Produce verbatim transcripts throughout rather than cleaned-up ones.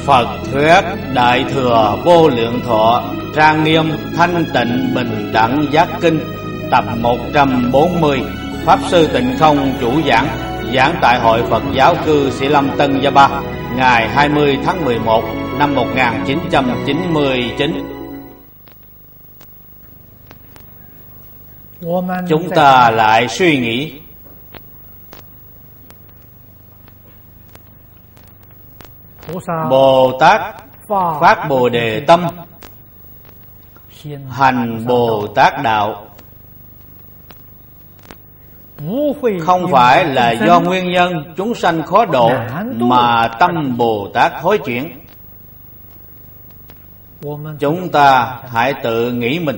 Phật thuyết Đại Thừa Vô Lượng Thọ Trang Nghiêm Thanh Tịnh Bình Đẳng Giác Kinh tập một trăm bốn mươi. Pháp Sư Tịnh Không chủ giảng, giảng tại Hội Phật Giáo cư Sĩ Lâm Tân Gia Ba, ngày hai mươi tháng mười một năm một nghìn chín trăm chín mươi chín. Chúng ta lại suy nghĩ Bồ Tát phát Bồ Đề tâm, hành Bồ Tát đạo, không phải là do nguyên nhân chúng sanh khó độ, mà tâm Bồ Tát thối chuyển. Chúng ta hãy tự nghĩ mình,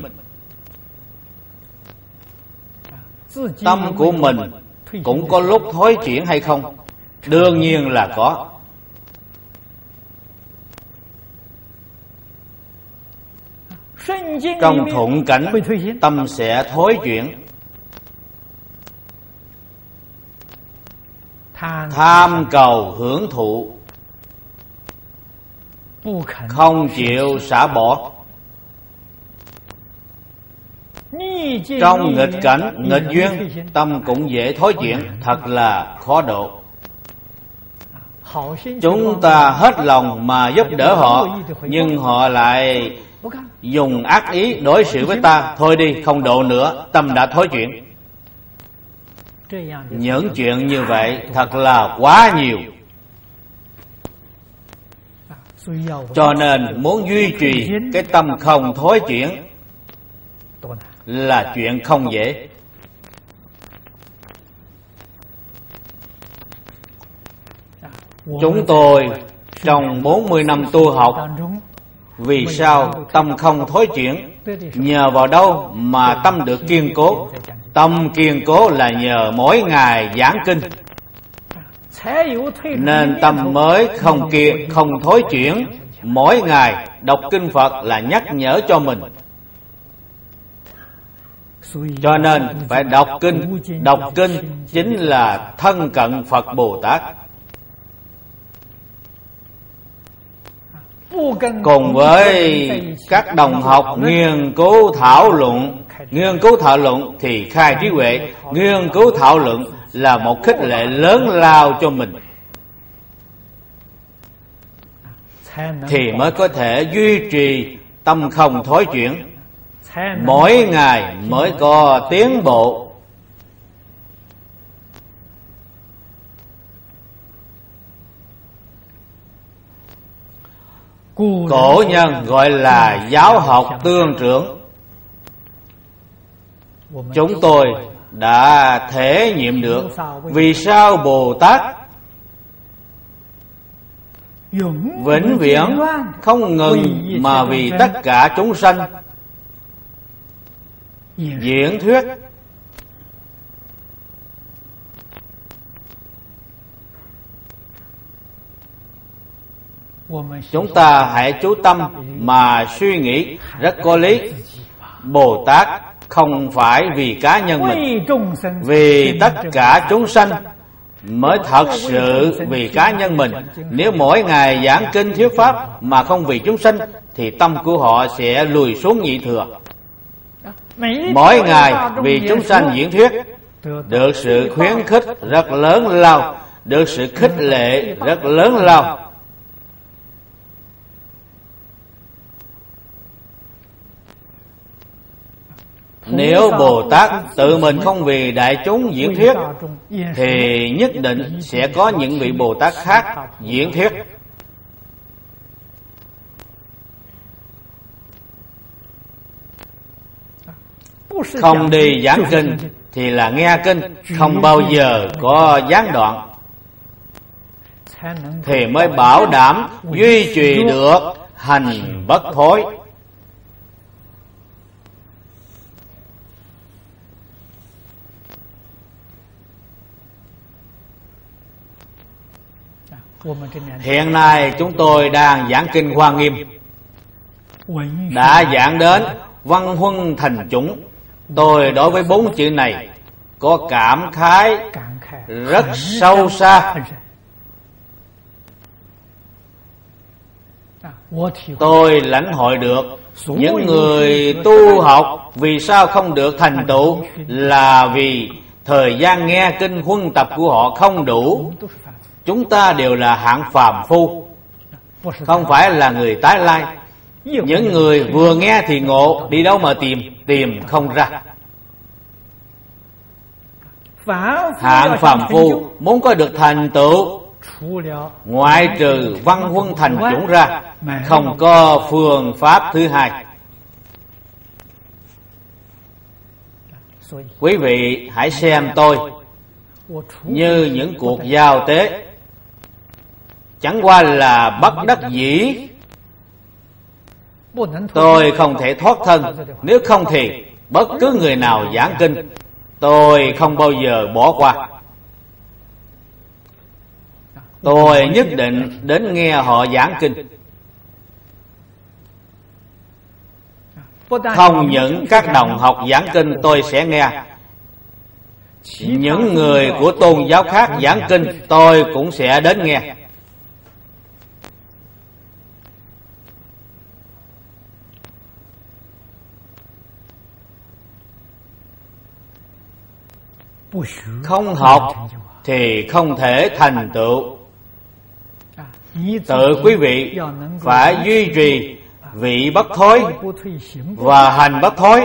tâm của mình cũng có lúc thối chuyển hay không? Đương nhiên là có. Trong thuận cảnh, tâm sẽ thối chuyển. Tham cầu hưởng thụ, không chịu xả bỏ. Trong nghịch cảnh, nghịch duyên, tâm cũng dễ thối chuyển, thật là khó độ. Chúng ta hết lòng mà giúp đỡ họ, nhưng họ lại dùng ác ý đối xử với ta. Thôi đi, không độ nữa, tâm đã thối chuyển. Những chuyện như vậy thật là quá nhiều. Cho nên muốn duy trì cái tâm không thối chuyển là chuyện không dễ. Chúng tôi trong bốn mươi năm tu học, vì sao tâm không thối chuyển? Nhờ vào đâu mà tâm được kiên cố? Tâm kiên cố là nhờ mỗi ngày giảng kinh, nên tâm mới không kiên, không thối chuyển. Mỗi ngày đọc kinh Phật là nhắc nhở cho mình. Cho nên phải đọc kinh. Đọc kinh chính là thân cận Phật Bồ Tát. Cùng với các đồng học nghiên cứu thảo luận, nghiên cứu thảo luận thì khai trí huệ. Nghiên cứu thảo luận là một khích lệ lớn lao cho mình, thì mới có thể duy trì tâm không thối chuyển. Mỗi ngày mới có tiến bộ. Cổ nhân gọi là giáo học tương trưởng. Chúng tôi đã thể nghiệm được vì sao Bồ Tát vĩnh viễn không ngừng mà vì tất cả chúng sanh diễn thuyết. Chúng ta hãy chú tâm mà suy nghĩ rất có lý. Bồ Tát không phải vì cá nhân mình, vì tất cả chúng sanh mới thật sự vì cá nhân mình. Nếu mỗi ngày giảng kinh thuyết pháp mà không vì chúng sanh, thì tâm của họ sẽ lùi xuống nhị thừa. Mỗi ngày vì chúng sanh diễn thuyết, được sự khuyến khích rất lớn lao, được sự khích lệ rất lớn lao. Nếu Bồ Tát tự mình không vì đại chúng diễn thuyết, thì nhất định sẽ có những vị Bồ Tát khác diễn thuyết. Không đi giảng kinh thì là nghe kinh, không bao giờ có gián đoạn, thì mới bảo đảm duy trì được hành bất thối. Hiện nay chúng tôi đang giảng kinh Hoa Nghiêm, đã giảng đến văn huân thành chủng. Tôi đối với bốn chữ này có cảm khái rất sâu xa. tôi lãnh hội được những người tu học vì sao không được thành tựu là vì thời gian nghe kinh huân tập của họ không đủ. Chúng ta đều là hạng phàm phu, không phải là người tái lai. Những người vừa nghe thì ngộ, đi đâu mà tìm, tìm không ra. Hạng phàm phu muốn có được thành tựu, ngoại trừ văn huân thành chủng ra, không có phương pháp thứ hai. Quý vị hãy xem tôi như những cuộc giao tế, chẳng qua là bất đắc dĩ. Tôi không thể thoát thân, nếu không thì bất cứ người nào giảng kinh tôi không bao giờ bỏ qua. Tôi nhất định đến nghe họ giảng kinh. Không những các đồng học giảng kinh tôi sẽ nghe, những người của tôn giáo khác giảng kinh tôi cũng sẽ đến nghe. Không học thì không thể thành tựu. Tự quý vị phải duy trì vị bất thối và hành bất thối.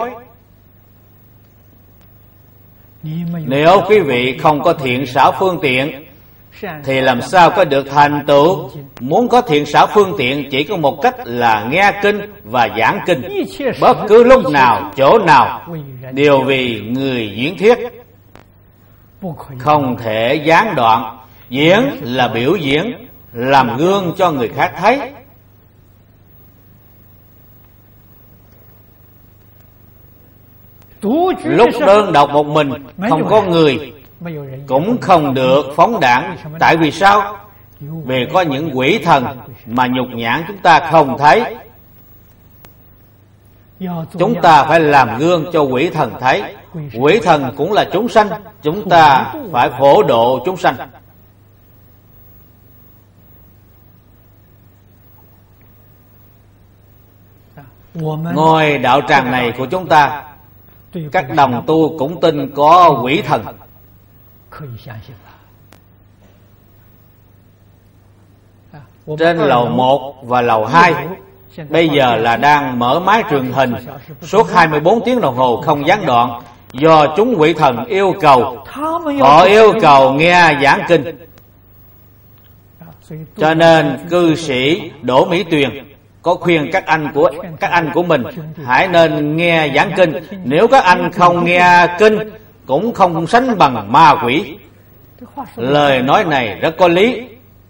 Nếu quý vị không có thiện xảo phương tiện thì làm sao có được thành tựu? Muốn có thiện xảo phương tiện chỉ có một cách là nghe kinh và giảng kinh. Bất cứ lúc nào, chỗ nào đều vì người diễn thuyết, không thể gián đoạn. Diễn là biểu diễn, làm gương cho người khác thấy. Lúc đơn độc một mình, không có người, cũng không được phóng đãng. Tại vì sao? Vì có những quỷ thần mà nhục nhãn chúng ta không thấy. Chúng ta phải làm gương cho quỷ thần thấy. Quỷ thần cũng là chúng sanh, chúng ta phải phổ độ chúng sanh. Ngôi đạo tràng này của chúng ta, các đồng tu cũng tin có quỷ thần. Trên lầu một và lầu hai bây giờ là đang mở máy truyền hình suốt hai mươi bốn tiếng đồng hồ không gián đoạn, do chúng quỷ thần yêu cầu. Họ yêu cầu nghe giảng kinh. Cho nên cư sĩ Đỗ Mỹ Tuyền có khuyên các anh của các anh của mình hãy nên nghe giảng kinh. Nếu các anh không nghe kinh cũng không sánh bằng ma quỷ. Lời nói này rất có lý.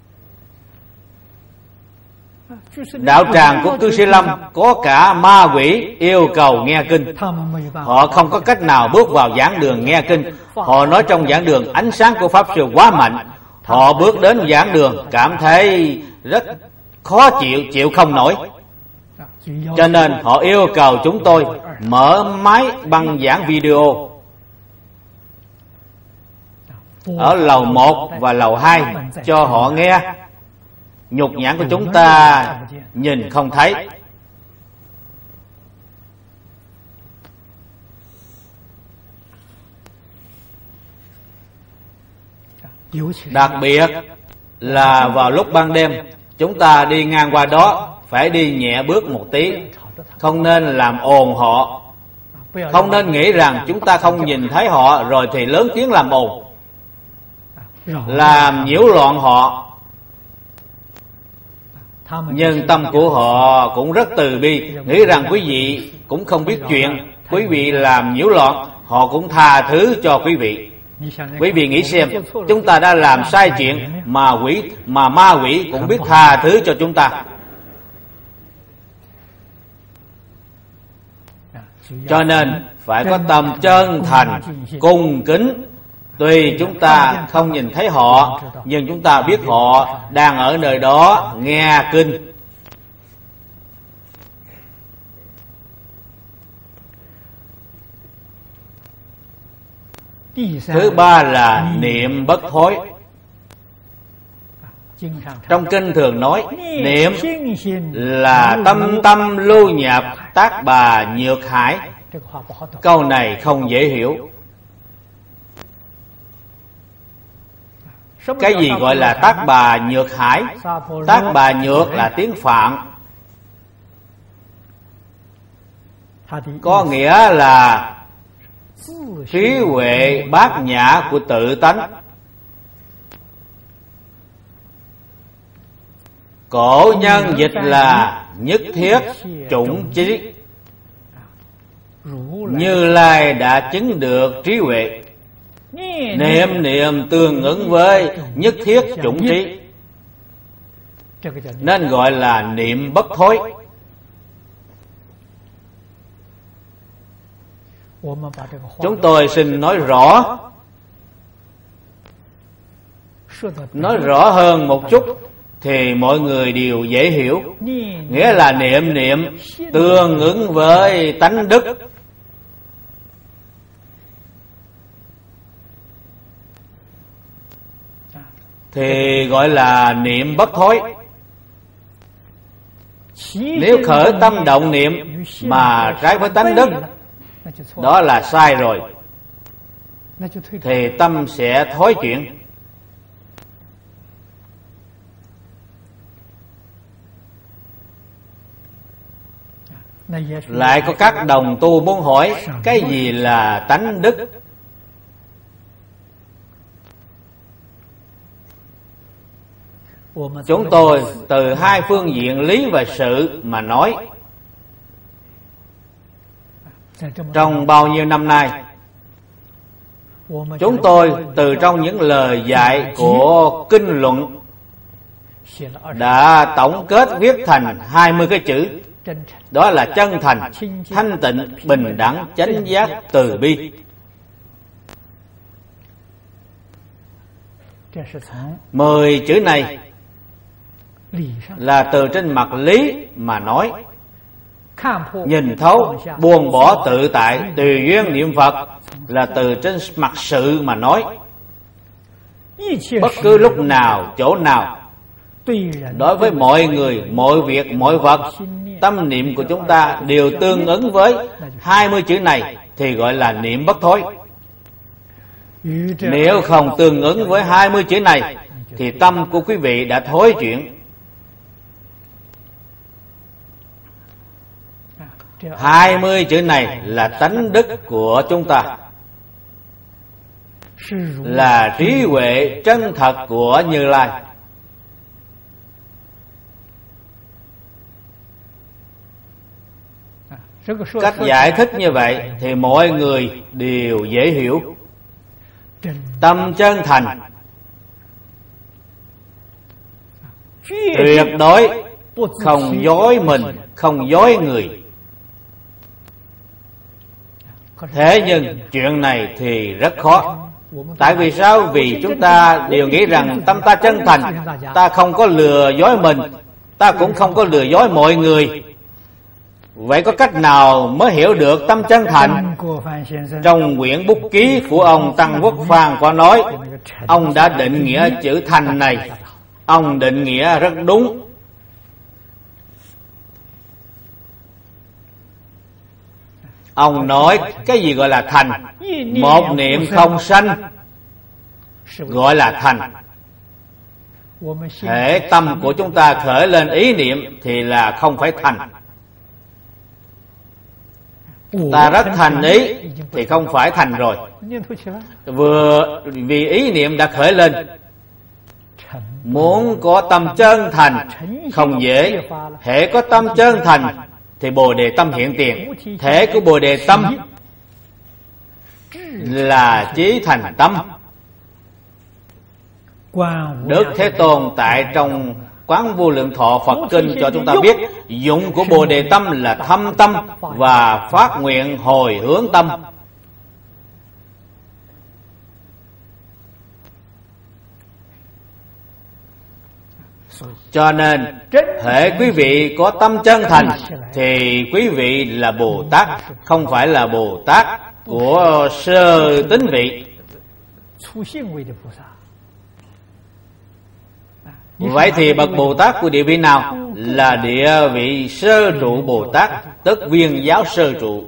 Đạo tràng của cư sĩ Lâm có cả ma quỷ yêu cầu nghe kinh. Họ không có cách nào bước vào giảng đường nghe kinh. Họ nói trong giảng đường ánh sáng của Pháp Sư quá mạnh. Họ bước đến giảng đường cảm thấy rất khó chịu, chịu không nổi. Cho nên họ yêu cầu chúng tôi mở máy băng giảng video ở lầu một và lầu hai cho họ nghe. Nhục nhãn của chúng ta nhìn không thấy. Đặc biệt là vào lúc ban đêm, chúng ta đi ngang qua đó phải đi nhẹ bước một tí, không nên làm ồn họ. Không nên nghĩ rằng chúng ta không nhìn thấy họ rồi thì lớn tiếng làm ồn, làm nhiễu loạn họ. Nhưng tâm của họ cũng rất từ bi, nghĩ rằng quý vị cũng không biết chuyện, quý vị làm nhiễu loạn, họ cũng tha thứ cho quý vị. Quý vị nghĩ xem, chúng ta đã làm sai chuyện mà quỷ mà ma quỷ cũng biết tha thứ cho chúng ta. Cho nên phải có tâm chân thành, cung kính. Tuy chúng ta không nhìn thấy họ, nhưng chúng ta biết họ đang ở nơi đó nghe kinh. Thứ ba là niệm bất thối. Trong kinh thường nói niệm là tâm tâm lưu nhập tác bà nhược hải. Câu này không dễ hiểu. Cái gì gọi là tác bà nhược hải? Tác bà nhược là tiếng Phạn, có nghĩa là trí huệ bát nhã của tự tánh. Cổ nhân dịch là nhất thiết chủng trí. Như Lai đã chứng được trí huệ, niệm niệm tương ứng với nhất thiết chủng trí, nên gọi là niệm bất thối. Chúng tôi xin nói rõ, nói rõ hơn một chút thì mọi người đều dễ hiểu. Nghĩa là niệm niệm tương ứng với tánh đức, thì gọi là niệm bất thối. Nếu khởi tâm động niệm mà trái với tánh đức, đó là sai rồi, thì tâm sẽ thối chuyển. Lại có các đồng tu muốn hỏi cái gì là tánh đức. Chúng tôi từ hai phương diện lý và sự mà nói. Trong bao nhiêu năm nay, chúng tôi từ trong những lời dạy của kinh luận đã tổng kết viết thành hai mươi cái chữ. Đó là chân thành, thanh tịnh, bình đẳng, chánh giác, từ bi. Mười chữ này là từ trên mặt lý mà nói. Nhìn thấu, buông bỏ tự tại, tùy duyên niệm Phật là từ trên mặt sự mà nói. Bất cứ lúc nào, chỗ nào, đối với mọi người, mọi việc, mọi vật, tâm niệm của chúng ta đều tương ứng với hai mươi chữ này thì gọi là niệm bất thối. Nếu không tương ứng với hai mươi chữ này thì tâm của quý vị đã thối chuyển. Hai mươi chữ này là tánh đức của chúng ta, là trí huệ chân thật của Như Lai. Cách giải thích như vậy thì mọi người đều dễ hiểu. Tâm chân thành, tuyệt đối không dối mình, không dối người. Thế nhưng chuyện này thì rất khó. Tại vì sao? Vì chúng ta đều nghĩ rằng tâm ta chân thành, ta không có lừa dối mình, ta cũng không có lừa dối mọi người. Vậy có cách nào mới hiểu được tâm chân thành? Trong quyển bút ký của ông Tăng Quốc Phan có nói, ông đã định nghĩa chữ thành này. Ông định nghĩa rất đúng. Ông nói cái gì gọi là thành? Một niệm không sanh gọi là thành. Hễ tâm của chúng ta khởi lên ý niệm thì là không phải thành. Ta rất thành ý thì không phải thành rồi. Vừa vì ý niệm đã khởi lên, muốn có tâm chân thành không dễ. Hễ có tâm chân thành thì Bồ Đề tâm hiện tiền. Thể của Bồ Đề tâm là chí thành tâm. Đức Thế Tôn tại trong Quán Vô Lượng Thọ Phật Kinh cho chúng ta biết, dụng của Bồ Đề tâm là thâm tâm và phát nguyện hồi hướng tâm. Cho nên hễ quý vị có tâm chân thành thì quý vị là Bồ Tát, không phải là Bồ Tát của sơ tín vị. Vậy thì bậc Bồ Tát của địa vị nào? Là địa vị sơ trụ Bồ Tát, tức Viên giáo sơ trụ.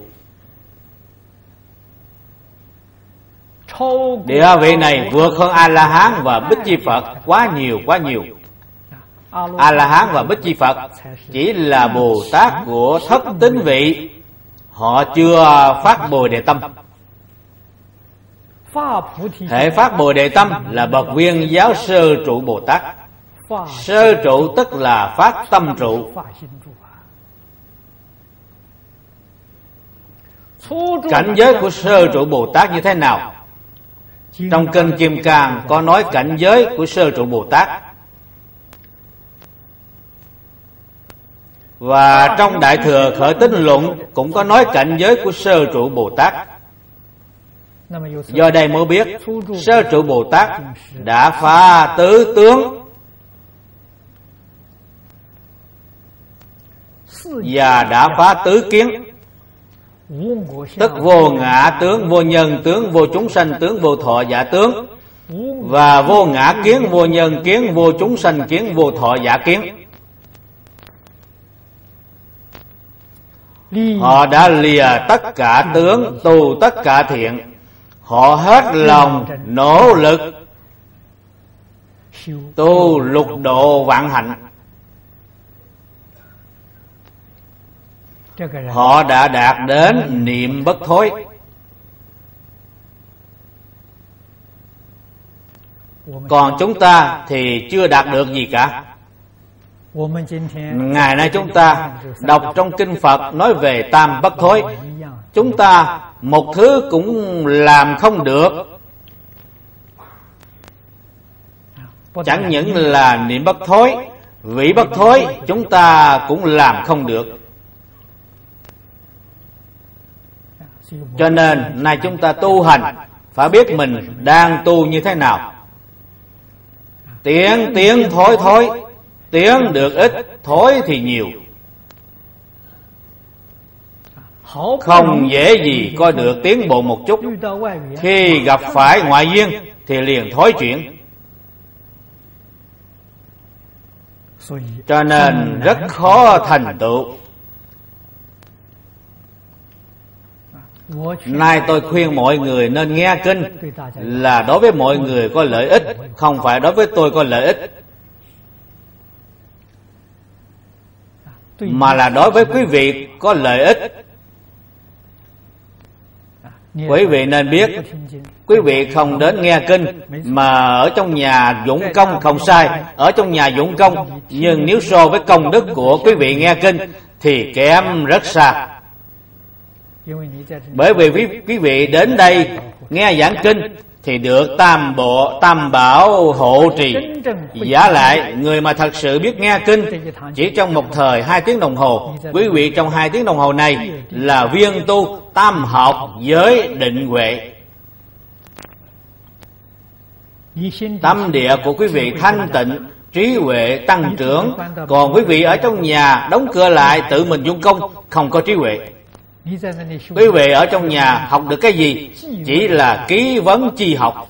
Địa vị này vượt hơn A-la-hán và Bích Chi Phật quá nhiều quá nhiều. A-la-hán và Bích Chi Phật chỉ là Bồ Tát của thất tín vị, họ chưa phát Bồ Đề tâm. Hệ phát Bồ Đề tâm là bậc Viên giáo sơ trụ Bồ Tát. Sơ trụ tức là phát tâm trụ. Cảnh giới của sơ trụ Bồ Tát như thế nào? Trong kinh Kim Cang có nói cảnh giới của sơ trụ Bồ Tát. Và trong Đại Thừa Khởi Tín Luận cũng có nói cảnh giới của sơ trụ Bồ Tát. Do đây mới biết sơ trụ Bồ Tát đã phá tứ tướng và đã phá tứ kiến, tức vô ngã tướng, vô nhân tướng, vô chúng sanh tướng, vô thọ giả tướng, và vô ngã kiến, vô nhân kiến, vô chúng sanh kiến, vô thọ giả kiến. Họ đã lìa tất cả tướng, tu tất cả thiện. Họ hết lòng nỗ lực tu lục độ vạn hạnh. Họ đã đạt đến niệm bất thối. Còn chúng ta thì chưa đạt được gì cả. Ngày nay chúng ta đọc trong kinh Phật nói về tam bất thối. Chúng ta một thứ cũng làm không được. Chẳng những là niệm bất thối, vị bất thối chúng ta cũng làm không được. Cho nên nay chúng ta tu hành phải biết mình đang tu như thế nào. Tiến tiến thối thối, tiến được ít, thối thì nhiều. Không dễ gì coi được tiến bộ một chút. Khi gặp phải ngoại duyên thì liền thối chuyển. Cho nên rất khó thành tựu. Nay tôi khuyên mọi người nên nghe kinh là đối với mọi người có lợi ích, không phải đối với tôi có lợi ích, mà là đối với quý vị có lợi ích. Quý vị nên biết, quý vị không đến nghe kinh mà ở trong nhà dụng công không sai, ở trong nhà dụng công, nhưng nếu so với công đức của quý vị nghe kinh thì kém rất xa. Bởi vì quý, quý vị đến đây nghe giảng kinh thì được tam bộ tam bảo hộ trì. Giả lại người mà thật sự biết nghe kinh chỉ trong một thời hai tiếng đồng hồ, quý vị trong hai tiếng đồng hồ này là viên tu tam học giới định huệ. Tâm địa của quý vị thanh tịnh, trí huệ tăng trưởng. Còn quý vị ở trong nhà đóng cửa lại tự mình dụng công, không có trí huệ. Quý vị ở trong nhà học được cái gì? Chỉ là ký vấn chi học.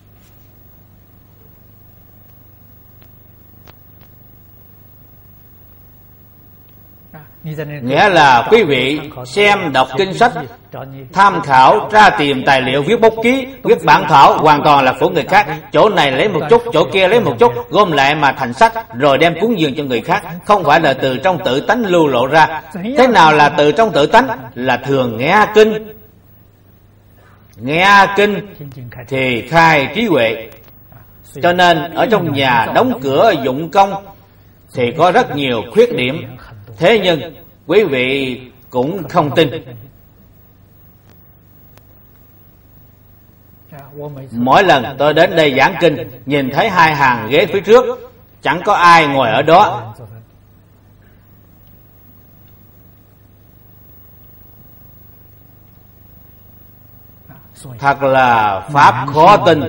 Nghĩa là quý vị xem đọc kinh sách, tham khảo, tra tìm tài liệu, viết bút ký, viết bản thảo hoàn toàn là của người khác. Chỗ này lấy một chút, chỗ kia lấy một chút, gom lại mà thành sách, rồi đem cúng dường cho người khác. Không phải là từ trong tự tánh lưu lộ ra. Thế nào là từ trong tự tánh? Là thường nghe kinh. Nghe kinh thì khai trí huệ. Cho nên ở trong nhà đóng cửa dụng công thì có rất nhiều khuyết điểm. Thế nhưng quý vị cũng không tin. Mỗi lần tôi đến đây giảng kinh, nhìn thấy hai hàng ghế phía trước, chẳng có ai ngồi ở đó. Thật là pháp khó tin.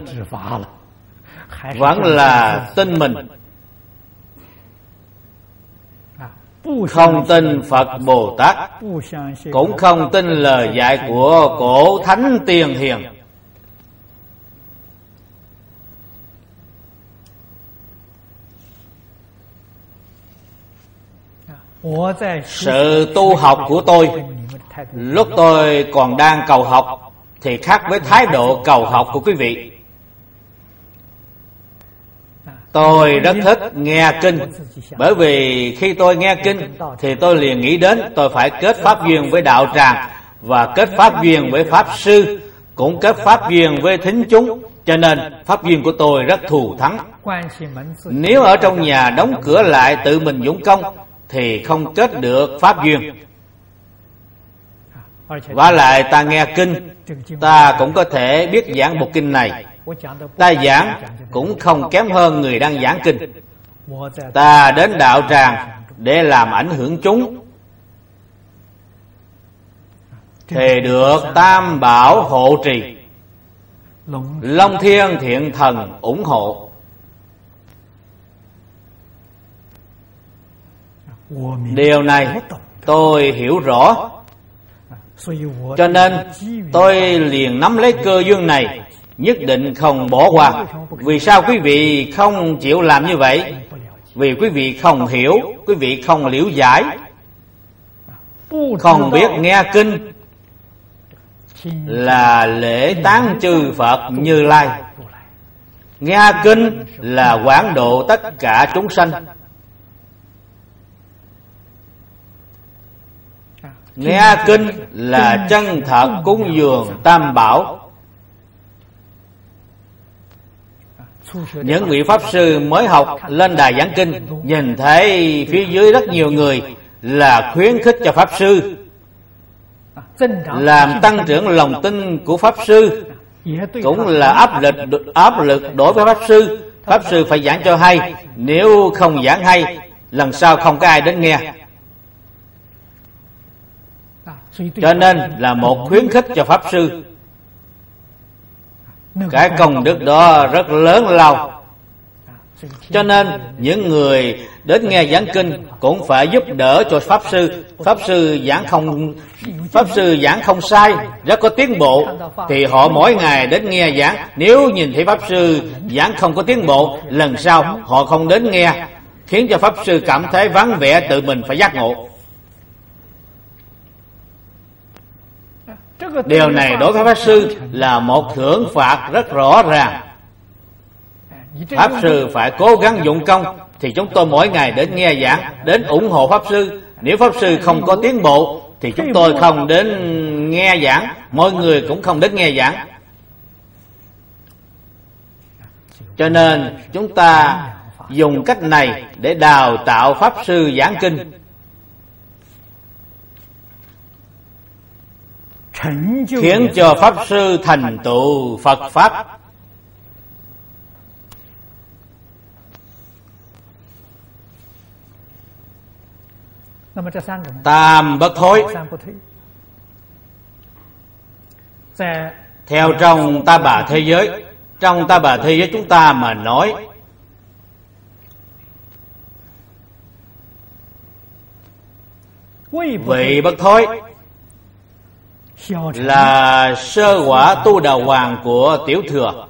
Vẫn là tin mình. Không tin Phật Bồ Tát, cũng không tin lời dạy của cổ thánh tiền hiền. Sự tu học của tôi lúc tôi còn đang cầu học thì khác với thái độ cầu học của quý vị. Tôi rất thích nghe kinh, bởi vì khi tôi nghe kinh thì tôi liền nghĩ đến tôi phải kết pháp duyên với đạo tràng, và kết pháp duyên với pháp sư, cũng kết pháp duyên với thính chúng, cho nên pháp duyên của tôi rất thù thắng. Nếu ở trong nhà đóng cửa lại tự mình dũng công thì không kết được pháp duyên. Vả lại ta nghe kinh, ta cũng có thể biết giảng bộ kinh này. Ta giảng cũng không kém hơn người đang giảng kinh. Ta đến đạo tràng để làm ảnh hưởng chúng thì được Tam Bảo hộ trì, Long Thiên Thiện Thần ủng hộ. Điều này tôi hiểu rõ, cho nên tôi liền nắm lấy cơ duyên này, nhất định không bỏ qua. Vì sao quý vị không chịu làm như vậy? Vì quý vị không hiểu, quý vị không liễu giải, không biết nghe kinh là lễ tán chư Phật Như Lai, nghe kinh là quảng độ tất cả chúng sanh, nghe kinh là chân thật cúng dường Tam Bảo. Những vị pháp sư mới học lên đài giảng kinh, nhìn thấy phía dưới rất nhiều người, là khuyến khích cho pháp sư, làm tăng trưởng lòng tin của pháp sư, cũng là áp lực áp lực đối với pháp sư. Pháp sư phải giảng cho hay, nếu không giảng hay, lần sau không có ai đến nghe. Cho nên là một khuyến khích cho pháp sư. Cái công đức đó rất lớn lao. Cho nên những người đến nghe giảng kinh cũng phải giúp đỡ cho pháp sư. Pháp sư giảng không Pháp sư giảng không sai, rất có tiến bộ, thì họ mỗi ngày đến nghe giảng. Nếu nhìn thấy pháp sư giảng không có tiến bộ, lần sau họ không đến nghe, khiến cho pháp sư cảm thấy vắng vẻ, tự mình phải giác ngộ. Điều này đối với pháp sư là một thưởng phạt rất rõ ràng. Pháp sư phải cố gắng dụng công, thì chúng tôi mỗi ngày đến nghe giảng, đến ủng hộ pháp sư. Nếu pháp sư không có tiến bộ thì chúng tôi không đến nghe giảng, mọi người cũng không đến nghe giảng. Cho nên chúng ta dùng cách này để đào tạo pháp sư giảng kinh, khiến cho pháp sư thành tựu Phật pháp. Tam bất thối. Theo trong Ta Bà thế giới, trong Ta Bà thế giới chúng ta mà nói, vị bất thối là sơ quả tu đà hoàng của Tiểu Thừa.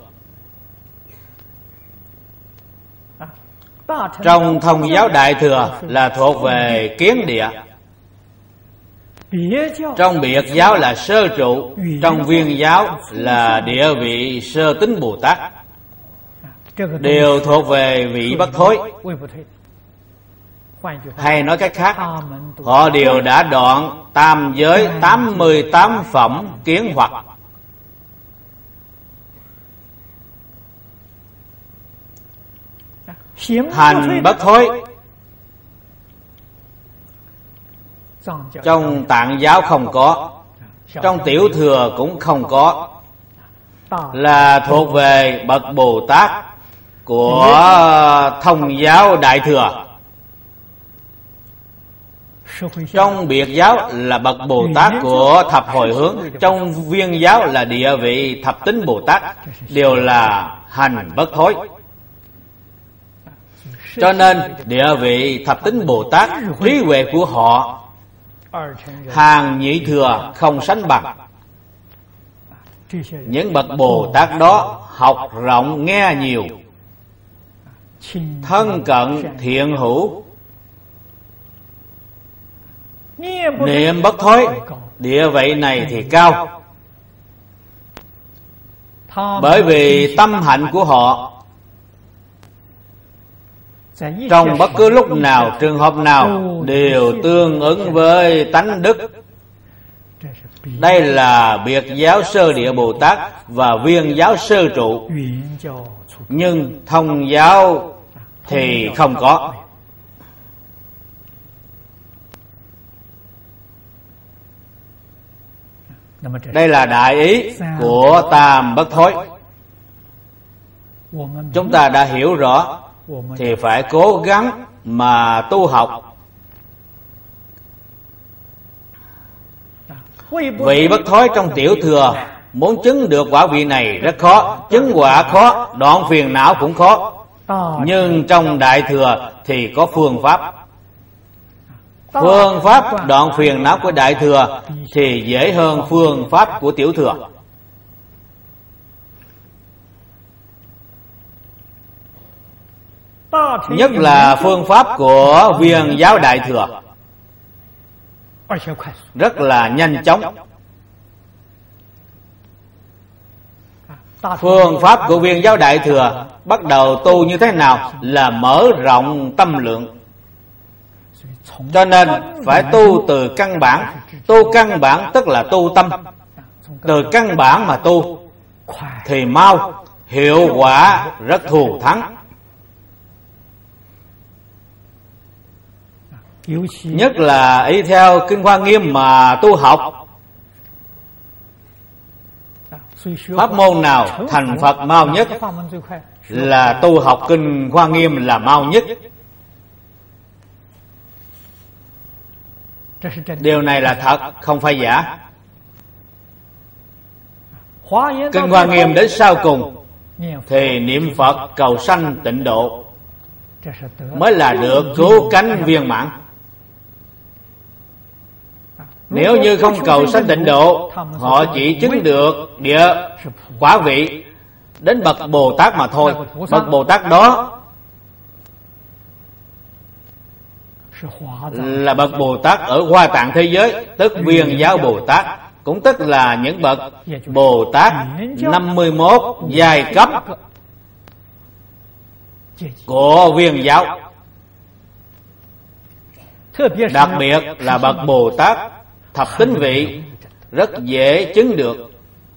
Trong Thông giáo Đại Thừa là thuộc về Kiến Địa. Trong Biệt giáo là Sơ Trụ. Trong Viên giáo là địa vị Sơ Tính Bồ Tát. Đều thuộc về vị bất thối. Hay nói cách khác, họ đều đã đoạn tam giới tám mươi tám phẩm kiến hoặc. Hành bất thối. Trong Tạng giáo không có, trong Tiểu Thừa cũng không có, là thuộc về bậc Bồ Tát của Thông giáo Đại Thừa. Trong Biệt giáo là bậc Bồ Tát của thập hồi hướng. Trong Viên giáo là địa vị thập tính Bồ Tát. Đều là hành bất thối. Cho nên địa vị thập tính Bồ Tát, trí huệ của họ hàng nhị thừa không sánh bằng. Những bậc Bồ Tát đó học rộng nghe nhiều, thân cận thiện hữu, niệm bất thối, địa vị này thì cao. Bởi vì tâm hạnh của họ trong bất cứ lúc nào, trường hợp nào đều tương ứng với tánh đức. Đây là biệt giáo sơ địa Bồ Tát và viên giáo sơ trụ, nhưng thông giáo thì không có. Đây là đại ý của tam bất thối. Chúng ta đã hiểu rõ thì phải cố gắng mà tu học. Vị bất thối trong tiểu thừa muốn chứng được quả vị này rất khó, chứng quả khó, đoạn phiền não cũng khó. Nhưng trong đại thừa thì có phương pháp. Phương pháp đoạn phiền não của đại thừa thì dễ hơn phương pháp của tiểu thừa. Nhất là phương pháp của viên giáo đại thừa rất là nhanh chóng. Phương pháp của viên giáo đại thừa bắt đầu tu như thế nào? Là mở rộng tâm lượng. Cho nên phải tu từ căn bản. Tu căn bản tức là tu tâm. Từ căn bản mà tu thì mau, hiệu quả rất thù thắng. Nhất là y theo Kinh Hoa Nghiêm mà tu học, pháp môn nào thành Phật mau nhất là tu học Kinh Hoa Nghiêm là mau nhất. Điều này là thật, không phải giả. Kinh Hoa Nghiêm đến sau cùng thì niệm Phật cầu sanh tịnh độ mới là được cứu cánh viên mãn. Nếu như không cầu sanh tịnh độ, họ chỉ chứng được địa quả vị đến bậc Bồ Tát mà thôi. Bậc Bồ Tát đó là bậc Bồ Tát ở Hoa Tạng thế giới, tức viên giáo Bồ Tát, cũng tức là những bậc Bồ Tát năm mươi mốt giai cấp của viên giáo. Đặc biệt là bậc Bồ Tát thập tính vị rất dễ chứng được.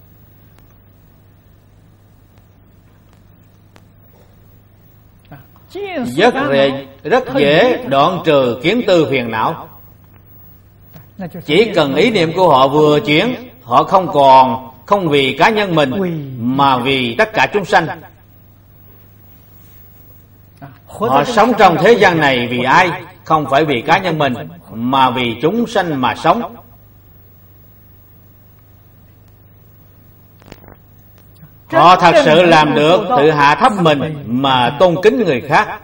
Rất dễ, rất dễ đoạn trừ kiến tư phiền não. Chỉ cần ý niệm của họ vừa chuyển, họ không còn không vì cá nhân mình mà vì tất cả chúng sanh. Họ sống trong thế gian này vì ai? Không phải vì cá nhân mình mà vì chúng sanh mà sống. Họ thật sự làm được tự hạ thấp mình mà tôn kính người khác.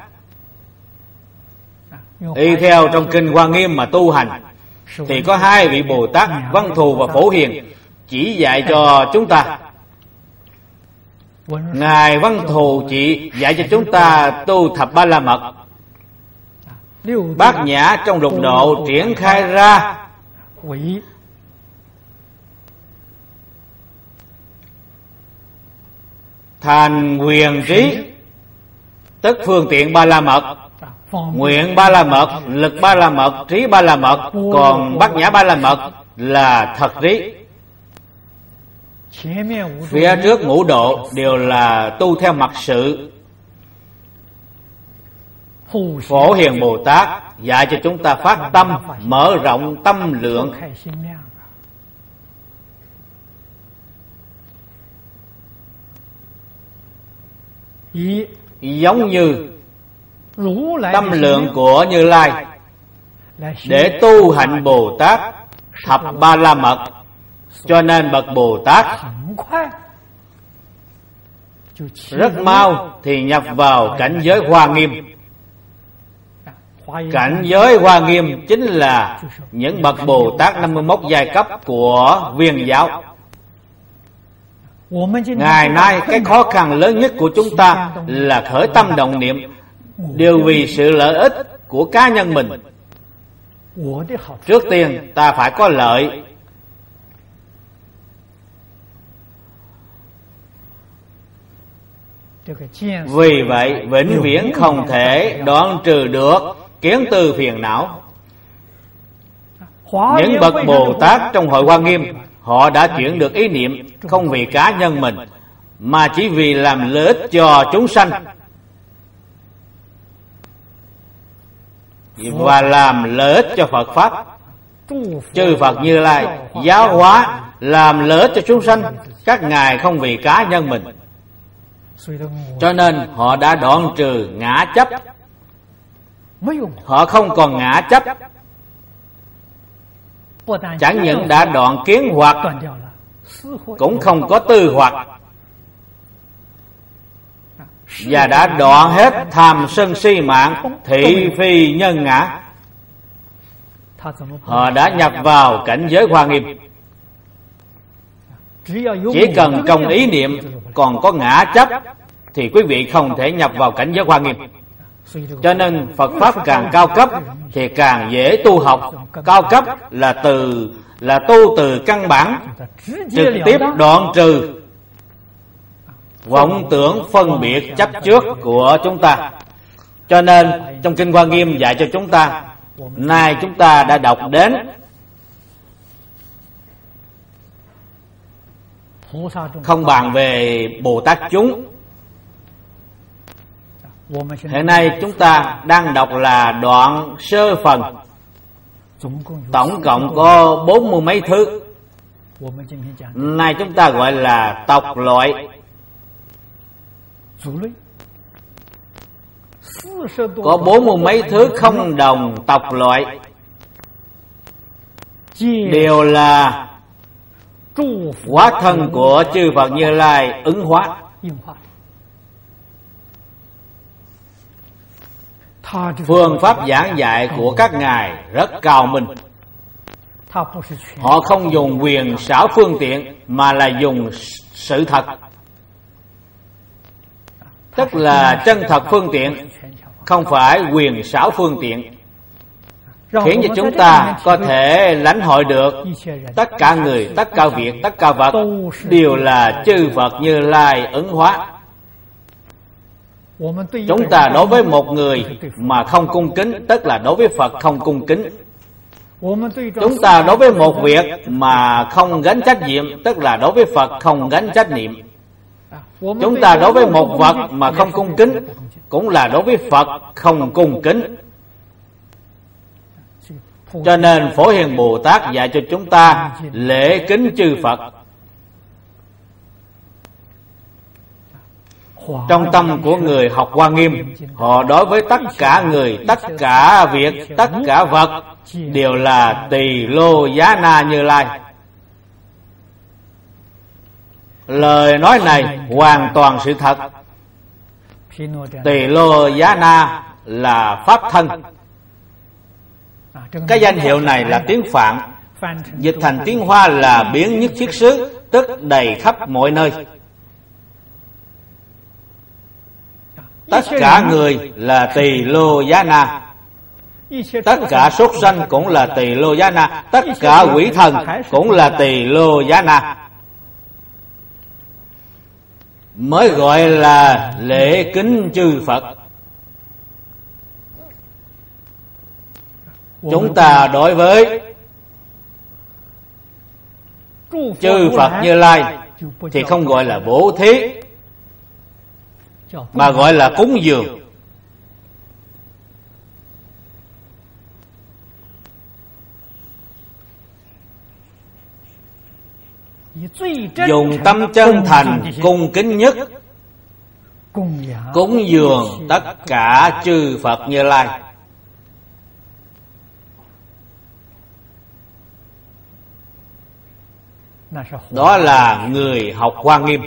Y theo trong Kinh Hoa Nghiêm mà tu hành thì có hai vị Bồ Tát Văn Thù và Phổ Hiền chỉ dạy cho chúng ta. Ngài Văn Thù chỉ dạy cho chúng ta tu thập ba la mật. Bát Nhã trong lục độ triển khai ra thành quyền trí, tức phương tiện ba la mật, nguyện ba la mật, lực ba la mật, trí ba la mật. Còn Bát Nhã ba la mật là thật trí. Phía trước ngũ độ đều là tu theo mặc sự. Phổ Hiền Bồ Tát dạy cho chúng ta phát tâm, mở rộng tâm lượng. Giống như tâm lượng của Như Lai để tu hạnh Bồ Tát thập ba la mật, cho nên bậc Bồ Tát rất mau thì nhập vào cảnh giới Hoa Nghiêm. Cảnh giới Hoa Nghiêm chính là những bậc Bồ Tát năm mươi mốt giai cấp của viên giáo. Ngày nay cái khó khăn lớn nhất của chúng ta là khởi tâm động niệm đều vì sự lợi ích của cá nhân mình. Trước tiên ta phải có lợi. Vì vậy vĩnh viễn không thể đoạn trừ được kiến tư phiền não. Những bậc Bồ Tát trong hội Hoa Nghiêm, họ đã chuyển được ý niệm không vì cá nhân mình, mà chỉ vì làm lợi ích cho chúng sanh, và làm lợi ích cho Phật Pháp. Chư Phật Như Lai giáo hóa làm lợi ích cho chúng sanh, các ngài không vì cá nhân mình, cho nên họ đã đoạn trừ ngã chấp. Họ không còn ngã chấp, chẳng những đã đoạn kiến hoặc, cũng không có tư hoặc, và đã đoạn hết tham sân si mạng, thị phi nhân ngã. Họ đã nhập vào cảnh giới Hoa Nghiêm. Chỉ cần trong ý niệm còn có ngã chấp thì quý vị không thể nhập vào cảnh giới Hoa Nghiêm. Cho nên Phật Pháp càng cao cấp thì càng dễ tu học. Cao cấp là từ là tu từ căn bản, trực tiếp đoạn trừ vọng tưởng phân biệt chấp trước của chúng ta. Cho nên trong Kinh Hoa Nghiêm dạy cho chúng ta, nay chúng ta đã đọc đến không bàn về Bồ Tát chúng. Hiện nay chúng ta đang đọc là đoạn sơ phần, tổng cộng có bốn mươi mấy thứ. Nay chúng ta gọi là tộc loại. Có bốn mươi mấy thứ không đồng tộc loại, đều là hóa thân của chư Phật Như Lai ứng hóa. Phương pháp giảng dạy của các ngài rất cao minh. Họ không dùng quyền xảo phương tiện, mà là dùng sự thật, tức là chân thật phương tiện, không phải quyền xảo phương tiện, khiến cho chúng ta có thể lãnh hội được tất cả người, tất cả việc, tất cả vật đều là chư Phật Như Lai ứng hóa. Chúng ta đối với một người mà không cung kính, tức là đối với Phật không cung kính. Chúng ta đối với một việc mà không gánh trách nhiệm, tức là đối với Phật không gánh trách nhiệm. Chúng ta đối với một vật mà không cung kính, cũng là đối với Phật không cung kính. Cho nên Phổ Hiền Bồ Tát dạy cho chúng ta lễ kính chư Phật. Trong tâm của người học Hoa Nghiêm, họ đối với tất cả người, tất cả việc, tất cả vật đều là Tỳ Lô Giá Na Như Lai. Lời nói này hoàn toàn sự thật. Tỳ Lô Giá Na là pháp thân. Cái danh hiệu này là tiếng Phạn, dịch thành tiếng Hoa là biến nhất thiết xứ, tức đầy khắp mọi nơi. Tất cả người là Tỳ Lô Giá Na, tất cả súc sanh cũng là Tỳ Lô Giá Na, tất cả quỷ thần cũng là Tỳ Lô Giá Na, mới gọi là lễ kính chư Phật. Chúng ta đối với chư Phật Như Lai thì không gọi là bố thí, mà gọi là cúng dường. Dùng tâm chân thành cung kính nhất cúng dường tất cả chư Phật Như Lai. Đó là người học Hoa Nghiêm.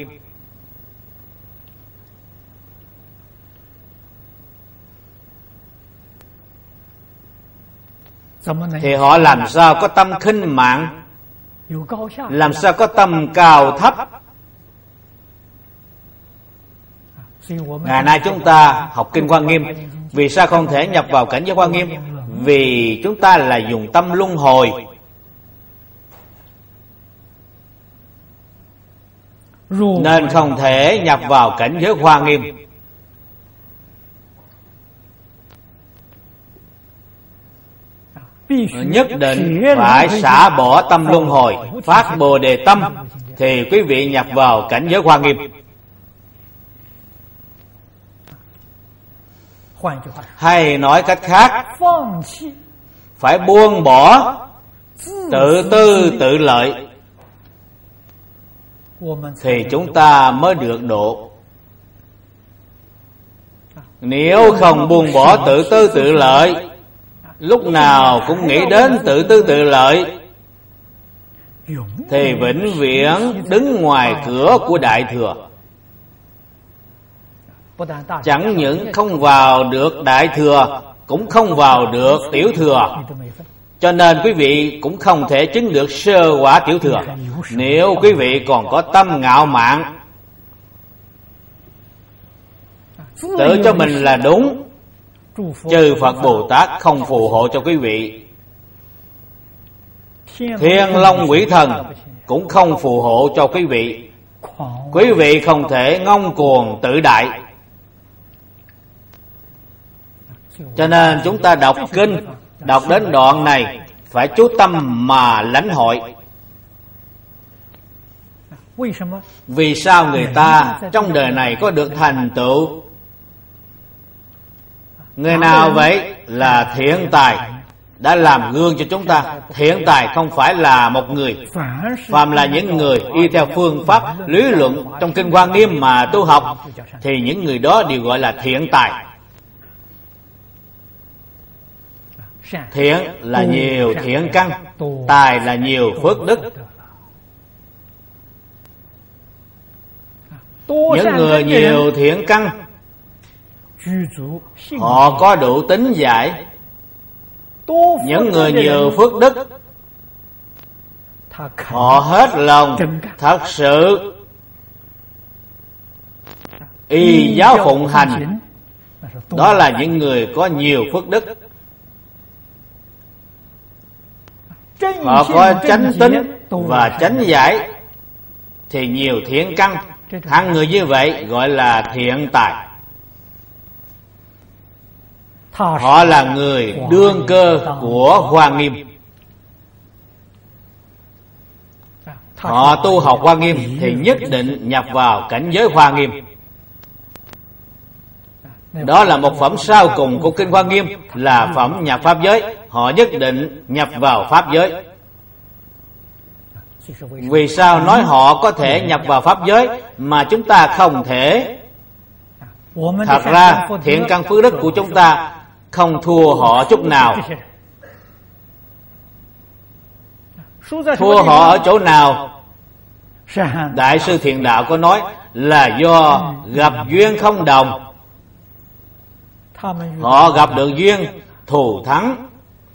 Thì họ làm sao có tâm khinh mạn, làm sao có tâm cao thấp. Ngày nay chúng ta học Kinh Hoa Nghiêm, vì sao không thể nhập vào cảnh giới Hoa Nghiêm? vì chúng ta là dùng tâm luân hồi, nên không thể nhập vào cảnh giới Hoa Nghiêm. Nhất định phải xả bỏ tâm luân hồi, phát Bồ Đề tâm, thì quý vị nhập vào cảnh giới Hoa Nghiêm. Hay nói cách khác, phải buông bỏ tự tư tự lợi, thì chúng ta mới được độ. Nếu không buông bỏ tự tư tự lợi, lúc nào cũng nghĩ đến tự tư tự lợi, thì vĩnh viễn đứng ngoài cửa của Đại Thừa. Chẳng những không vào được Đại Thừa, cũng không vào được Tiểu Thừa. Cho nên quý vị cũng không thể chứng được sơ quả Tiểu Thừa, nếu quý vị còn có tâm ngạo mạn, tự cho mình là đúng, chư Phật Bồ Tát không phù hộ cho quý vị. Thiên Long Quỷ Thần cũng không phù hộ cho quý vị. Quý vị không thể ngông cuồng tự đại. Cho nên chúng ta đọc kinh, đọc đến đoạn này phải chú tâm mà lãnh hội. Vì sao người ta trong đời này có được thành tựu? Người nào vậy? Là thiện tài, đã làm gương cho chúng ta. Thiện tài không phải là một người, phàm là những người y theo phương pháp lý luận trong kinh Hoa Nghiêm mà tu học, thì những người đó đều gọi là thiện tài. Thiện là nhiều thiện căn, tài là nhiều phước đức. Những người nhiều thiện căn, họ có đủ tính giải. Những người nhiều phước đức, họ hết lòng thật sự y giáo phụng hành. Đó là những người có nhiều phước đức. Họ có chánh tính và chánh giải, thì nhiều thiện căn. Hạng người như vậy gọi là thiện tài. Họ là người đương cơ của Hoa Nghiêm. Họ tu học Hoa Nghiêm thì nhất định nhập vào cảnh giới Hoa Nghiêm. Đó là một phẩm sau cùng của kinh Hoa Nghiêm, là phẩm nhập pháp giới. Họ nhất định nhập vào pháp giới. Vì sao nói họ có thể nhập vào pháp giới mà chúng ta không thể? Thật ra thiện căn phước đức của chúng ta không thua họ chút nào. Thua họ ở chỗ nào? Đại sư Thiện Đạo có nói là do gặp duyên không đồng. Họ gặp được duyên thù thắng,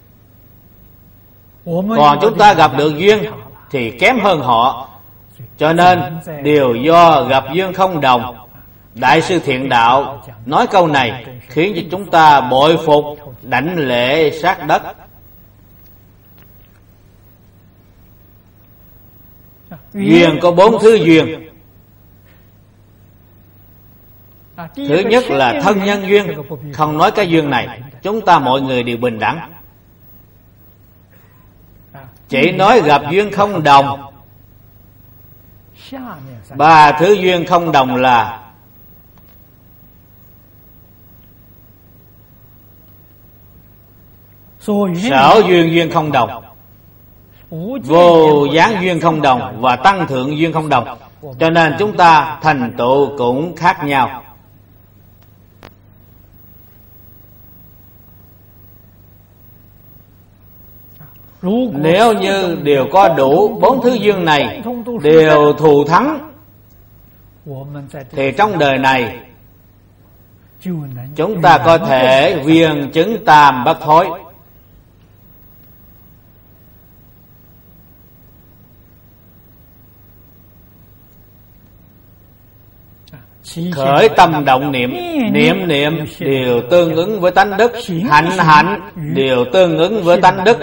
còn chúng ta gặp được duyên thì kém hơn họ. Cho nên đều do gặp duyên không đồng. Đại sư Thiện Đạo nói câu này khiến cho chúng ta bội phục, đảnh lễ sát đất. Duyên có bốn thứ duyên. Thứ nhất là thân nhân duyên. Không nói cái duyên này, chúng ta mọi người đều bình đẳng. Chỉ nói gặp duyên không đồng. Ba thứ duyên không đồng là sở duyên duyên không đồng, vô gián duyên không đồng và tăng thượng duyên không đồng. Cho nên chúng ta thành tựu cũng khác nhau. Nếu như đều có đủ bốn thứ duyên này, đều thù thắng, thì trong đời này chúng ta có thể viên chứng tam bất thối. khởi tâm động niệm, niệm niệm đều tương ứng với tánh đức, hạnh hạnh đều tương ứng với tánh đức.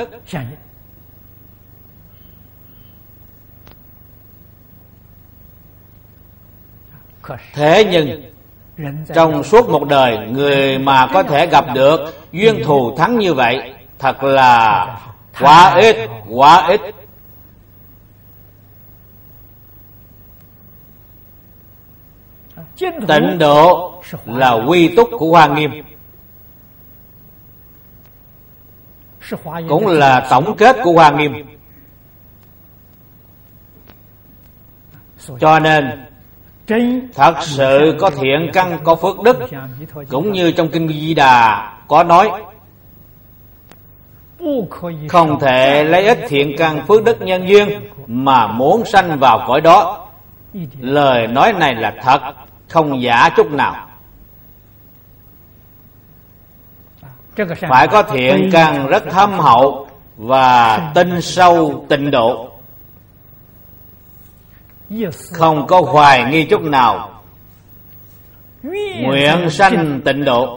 Thế nhưng trong suốt một đời, người mà có thể gặp được duyên thù thắng như vậy thật là quá ít, quá ít. Tịnh độ là quy túc của Hoa Nghiêm, cũng là tổng kết của Hoa Nghiêm. Cho nên thật sự có thiện căn, có phước đức, cũng như trong Kinh Di Đà có nói, không thể lấy ít thiện căn phước đức nhân duyên mà muốn sanh vào cõi đó. Lời nói này là thật, không giả chút nào. Phải có thiện căn rất thâm hậu và tinh sâu tịnh độ, không có hoài nghi chút nào, nguyện sanh tịnh độ.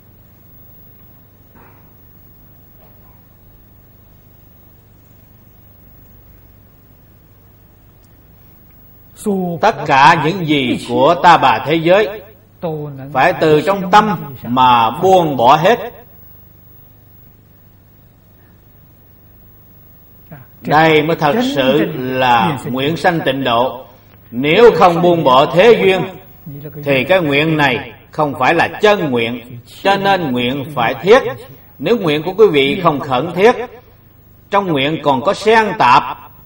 Tất cả những gì của ta bà thế giới phải từ trong tâm mà buông bỏ hết. Đây mới thật sự là nguyện sanh tịnh độ. Nếu không buông bỏ thế duyên thì cái nguyện này không phải là chân nguyện, cho nên nguyện phải thiết. Nếu nguyện của quý vị không khẩn thiết, trong nguyện còn có xen tạp,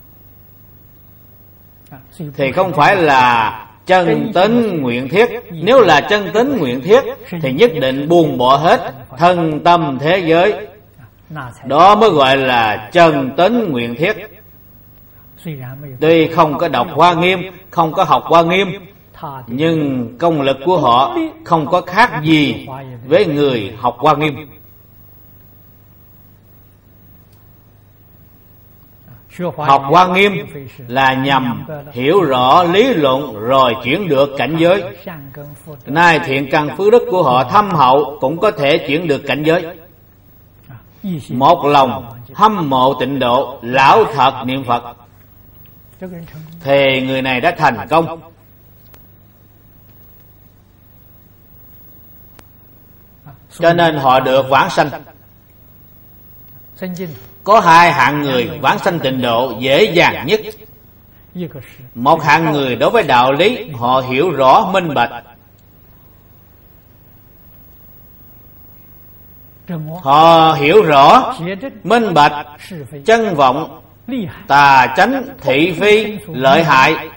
thì không phải là chân tín nguyện thiết. Nếu là chân tín nguyện thiết thì nhất định buông bỏ hết thân tâm thế giới. Đó mới gọi là chân tín nguyện thiết. Tuy không có đọc Hoa Nghiêm, không có học Hoa Nghiêm, nhưng công lực của họ không có khác gì với người học Hoa Nghiêm. Học Hoa Nghiêm là nhằm hiểu rõ lý luận rồi chuyển được cảnh giới. Nay thiện căn phước đức của họ thâm hậu, cũng có thể chuyển được cảnh giới. Một lòng hâm mộ tịnh độ, lão thật niệm Phật, thì người này đã thành công. Cho nên họ được vãng sanh. Có hai hạng người vãng sanh tịnh độ dễ dàng nhất. Một hạng người đối với đạo lý họ hiểu rõ minh bạch, họ hiểu rõ minh bạch chân vọng, tà chánh, thị phi, lợi hại,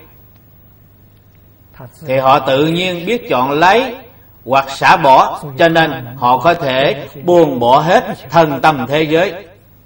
thì họ tự nhiên biết chọn lấy hoặc xả bỏ, cho nên họ có thể buông bỏ hết thân tâm thế giới.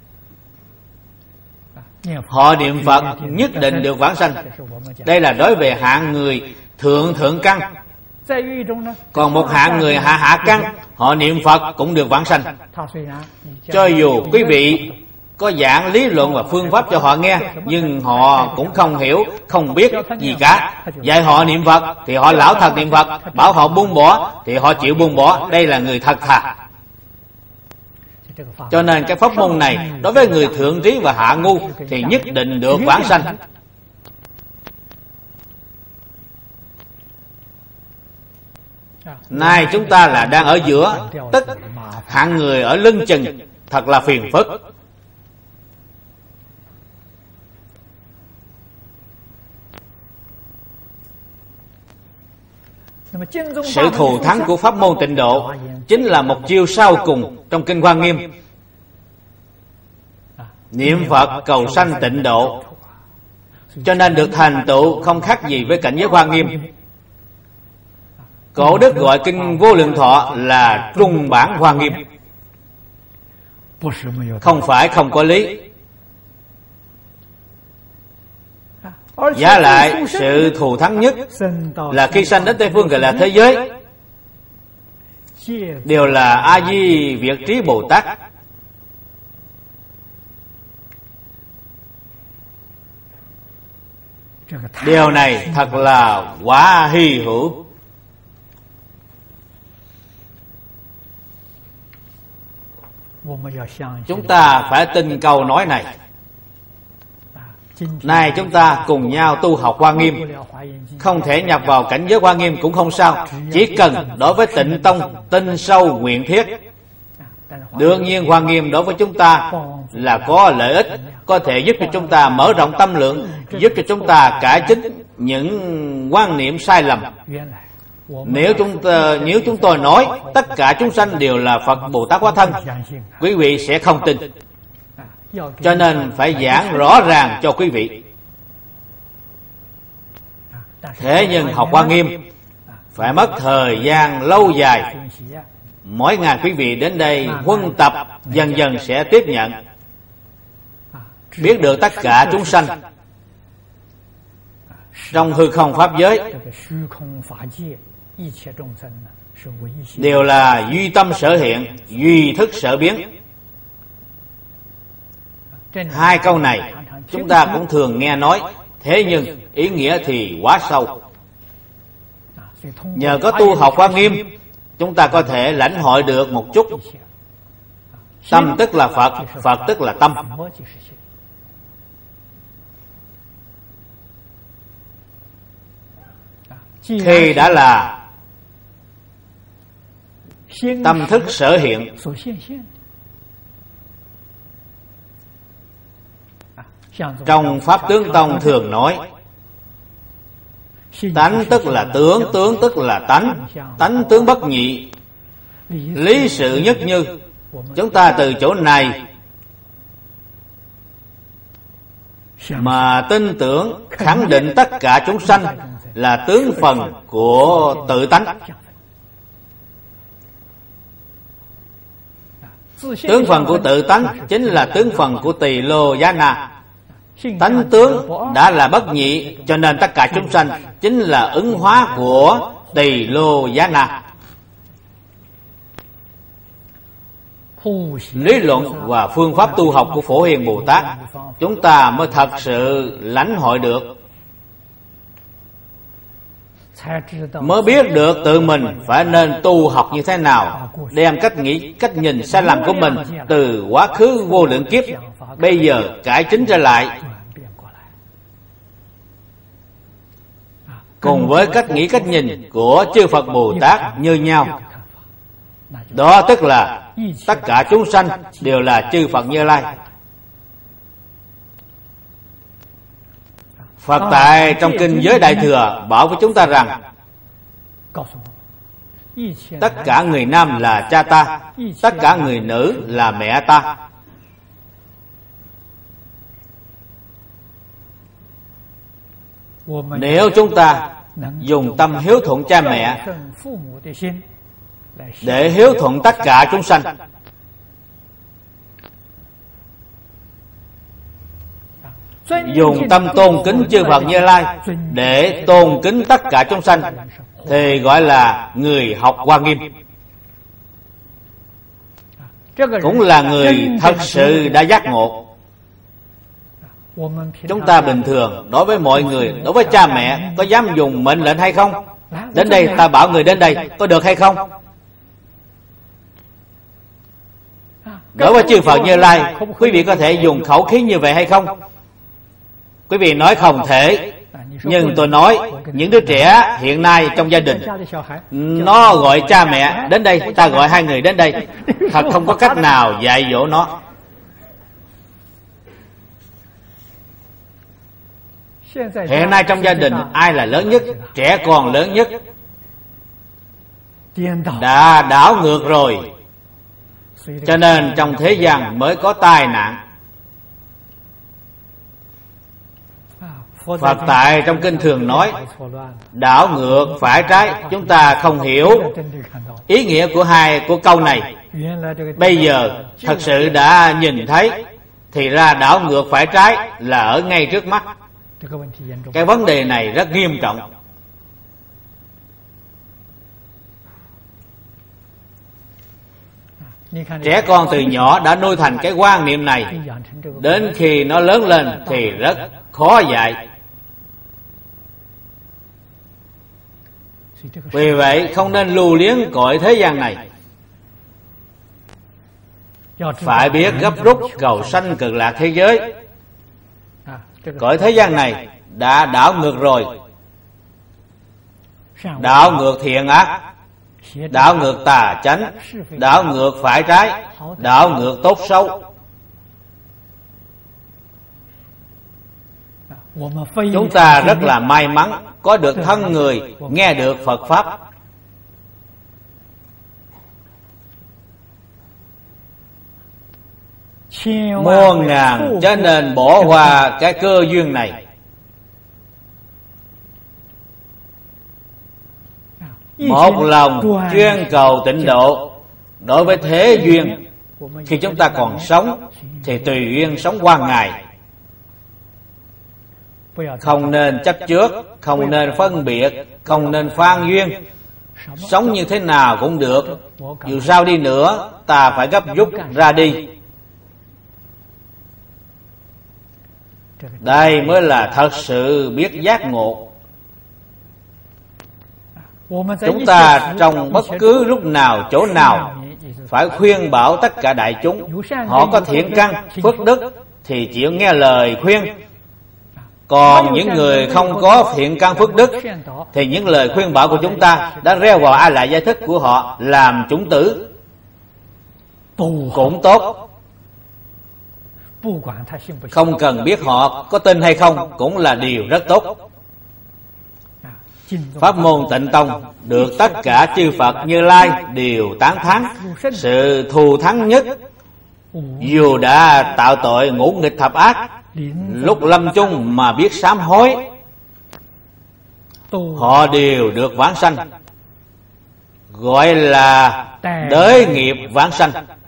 Họ niệm Phật nhất định được vãng sanh. Đây là đối về hạng người thượng thượng căn. Còn một hạng người hạ hạ căn, họ niệm Phật cũng được vãng sanh. Cho dù quý vị có giảng lý luận và phương pháp cho họ nghe, nhưng họ cũng không hiểu, không biết gì cả. Dạy họ niệm Phật thì họ lão thật niệm Phật, bảo họ buông bỏ thì họ chịu buông bỏ. Đây là người thật thà. Cho nên cái pháp môn này đối với người thượng trí và hạ ngu thì nhất định được vãng sanh. Nay chúng ta là đang ở giữa, tức hạng người ở lưng chừng, thật là phiền phức. Sự thù thắng của pháp môn tịnh độ chính là một chiêu sau cùng trong Kinh Hoa Nghiêm. Niệm Phật cầu sanh tịnh độ, cho nên được thành tựu không khác gì với cảnh giới Hoa Nghiêm. Cổ đức gọi Kinh Vô Lượng Thọ là trung bản Hoa Nghiêm, không phải không có lý. Giả lại sự thù thắng nhất là khi sanh đến Tây Phương gọi là thế giới, đều là A Di Việt Trí Bồ Tát. Điều này thật là quá hy hữu. Chúng ta phải tin câu nói này. Này chúng ta cùng nhau tu học Hoa Nghiêm. Không thể nhập vào cảnh giới Hoa Nghiêm cũng không sao, chỉ cần đối với Tịnh Tông tin sâu nguyện thiết. Đương nhiên Hoa Nghiêm đối với chúng ta là có lợi ích, có thể giúp cho chúng ta mở rộng tâm lượng, giúp cho chúng ta cải chính những quan niệm sai lầm. Nếu chúng ta, nếu chúng tôi nói tất cả chúng sanh đều là Phật Bồ Tát hóa thân, quý vị sẽ không tin. Cho nên phải giảng rõ ràng cho quý vị. Thế nhưng học Hoa Nghiêm phải mất thời gian lâu dài. Mỗi ngày quý vị đến đây huân tập, dần dần sẽ tiếp nhận, biết được tất cả chúng sanh trong hư không pháp giới đều là duy tâm sở hiện, duy thức sở biến. Hai câu này chúng ta cũng thường nghe nói, thế nhưng ý nghĩa thì quá sâu. Nhờ có tu học Hoa Nghiêm, chúng ta có thể lãnh hội được một chút. Tâm tức là Phật, Phật tức là tâm. Khi đã là tâm thức sở hiện, trong Pháp Tướng Tông thường nói, tánh tức là tướng, tướng tức là tánh, tánh tướng bất nhị, lý sự nhất như. Chúng ta từ chỗ này mà tin tưởng khẳng định tất cả chúng sanh là tướng phần của tự tánh. Tướng phần của tự tánh chính là tướng phần của Tỳ Lô Giá Na. Tánh tướng đã là bất nhị, cho nên tất cả chúng sanh chính là ứng hóa của Tỳ Lô Giá Na. Lý luận và phương pháp tu học của Phổ Hiền Bồ Tát chúng ta mới thật sự lãnh hội được, mới biết được tự mình phải nên tu học như thế nào, đem cách nghĩ, cách nhìn sai lầm của mình từ quá khứ vô lượng kiếp bây giờ cải chính trở lại, cùng với cách nghĩ, cách nhìn của chư Phật Bồ Tát như nhau. Đó tức là tất cả chúng sanh đều là chư Phật Như Lai. Phật tại trong kinh Giới Đại Thừa bảo với chúng ta rằng tất cả người nam là cha ta, tất cả người nữ là mẹ ta. Nếu chúng ta dùng tâm hiếu thuận cha mẹ để hiếu thuận tất cả chúng sanh, dùng tâm tôn kính chư Phật Như Lai để tôn kính tất cả chúng sanh, thì gọi là người học Hoa Nghiêm, cũng là người thật sự đã giác ngộ. Chúng ta bình thường đối với mọi người, đối với cha mẹ, có dám dùng mệnh lệnh hay không? Đến đây, ta bảo người đến đây, có được hay không? Đối với chư Phật Như Lai, quý vị có thể dùng khẩu khí như vậy hay không? Quý vị nói không thể. Nhưng tôi nói, những đứa trẻ hiện nay trong gia đình, nó gọi cha mẹ đến đây, ta gọi hai người đến đây, thật không có cách nào dạy dỗ nó. Hiện nay trong gia đình ai là lớn nhất? Trẻ con lớn nhất. Đã đảo ngược rồi, cho nên trong thế gian mới có tai nạn. Phật tại trong kinh thường nói đảo ngược phải trái. Chúng ta không hiểu ý nghĩa của hai của câu này. Bây giờ thật sự đã nhìn thấy, thì ra đảo ngược phải trái là ở ngay trước mắt. Cái vấn đề này rất nghiêm trọng. Trẻ con từ nhỏ đã nuôi thành cái quan niệm này, đến khi nó lớn lên thì rất khó dạy. Vì vậy không nên lưu luyến cõi thế gian này. phải biết gấp rút cầu sanh Cực Lạc thế giới. Cõi thế gian này đã đảo ngược rồi, đảo ngược thiện ác, đảo ngược tà chánh, đảo ngược phải trái, đảo ngược tốt xấu. Chúng ta rất là may mắn có được thân người nghe được Phật Pháp. Muôn ngàn cho nên bỏ qua cái cơ duyên này. Một lòng chuyên cầu tịnh độ. Đối với thế duyên, khi chúng ta còn sống thì tùy duyên sống qua ngày, không nên chấp trước, không nên phân biệt, không nên phan duyên. Sống như thế nào cũng được, dù sao đi nữa ta phải gấp rút ra đi. Đây mới là thật sự biết giác ngộ. Chúng ta trong bất cứ lúc nào, chỗ nào phải khuyên bảo tất cả đại chúng. Họ có thiện căn, phước đức thì chịu nghe lời khuyên. Còn những người không có thiện căn phước đức thì những lời khuyên bảo của chúng ta đã reo vào A Lại Gia Thức của họ làm chủng tử cũng tốt. Không cần biết họ có tin hay không cũng là điều rất tốt. Pháp môn Tịnh Tông được tất cả chư Phật Như Lai đều tán thán. Sự thù thắng nhất, dù đã tạo tội ngũ nghịch thập ác, lúc lâm chung mà biết sám hối, họ đều được vãng sanh, gọi là đới nghiệp vãng sanh.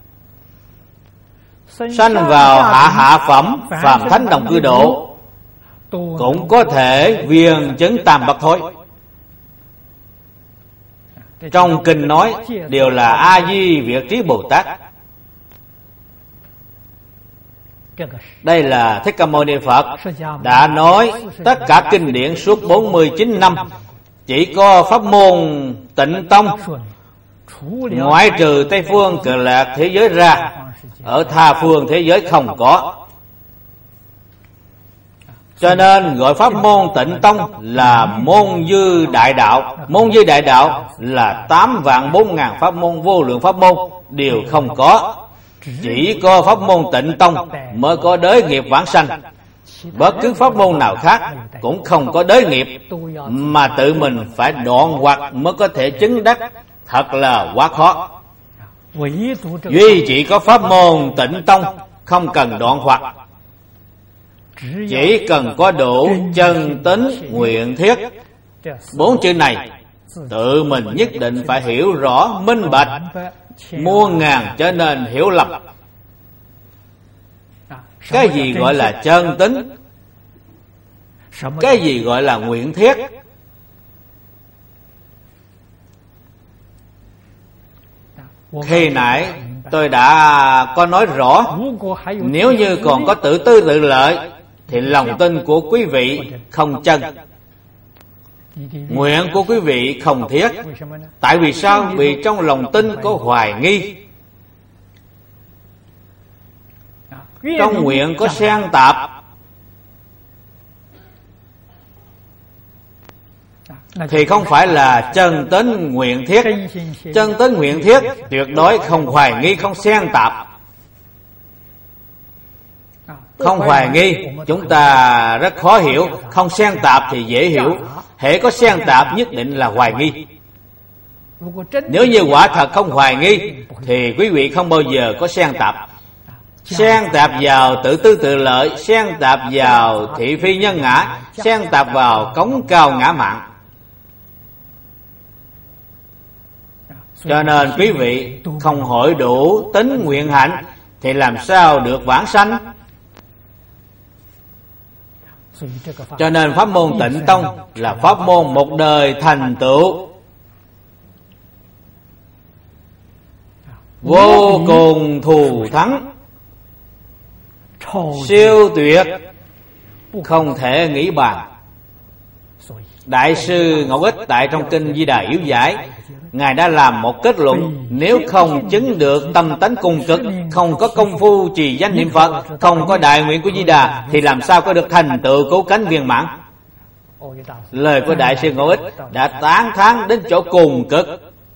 Sanh vào hạ hạ phẩm phàm thánh đồng cư độ, cũng có thể viên chứng tam bậc thối. Trong kinh nói đều là A Di Việt Trí Bồ Tát. Đây là Thích Ca Mâu Ni Phật đã nói tất cả kinh điển suốt bốn mươi chín năm. Chỉ có pháp môn Tịnh Tông, ngoại trừ Tây Phương Cực Lạc thế giới ra, ở tha phương thế giới không có. Cho nên gọi pháp môn Tịnh Tông là môn dư đại đạo. Môn dư đại đạo là tám vạn bốn ngàn pháp môn, vô lượng pháp môn đều không có. Chỉ có pháp môn Tịnh Tông mới có đới nghiệp vãng sanh. Bất cứ pháp môn nào khác cũng không có đới nghiệp, mà tự mình phải đoạn hoặc mới có thể chứng đắc. Thật là quá khó. Duy chỉ có pháp môn Tịnh Tông không cần đoạn hoặc, chỉ cần có đủ chân tín nguyện thiết. Bốn chữ này tự mình nhất định phải hiểu rõ minh bạch, muôn ngàn trở nên hiểu lầm. Cái gì gọi là chân tín? Cái gì gọi là nguyện thiết? Khi nãy tôi đã có nói rõ, nếu như còn có tự tư tự lợi thì lòng tin của quý vị không chân, nguyện của quý vị không thiết. Tại vì sao? Vì trong lòng tin có hoài nghi, trong nguyện có xen tạp, thì không phải là chân tín nguyện thiết. Chân tín nguyện thiết tuyệt đối không hoài nghi, không xen tạp. Không hoài nghi chúng ta rất khó hiểu, không xen tạp thì dễ hiểu. Hễ có xen tạp nhất định là hoài nghi. Nếu như quả thật không hoài nghi thì quý vị không bao giờ có xen tạp. Xen tạp vào tự tư tự lợi, xen tạp vào thị phi nhân ngã, xen tạp vào cống cao ngã mạn. Cho nên quý vị không hội đủ tính nguyện hạnh thì làm sao được vãng sanh? Cho nên pháp môn Tịnh Tông là pháp môn một đời thành tựu, vô cùng thù thắng, siêu tuyệt, không thể nghĩ bàn. Đại sư Ngẫu Ích tại trong kinh Di Đà Yếu Giải Ngài đã làm một kết luận: nếu không chứng được tâm tánh cùng cực, không có công phu trì danh niệm Phật, không có đại nguyện của Di Đà, thì làm sao có được thành tựu cứu cánh viên mãn. Lời của Đại sư Ngộ Ích đã tán thán đến chỗ cùng cực.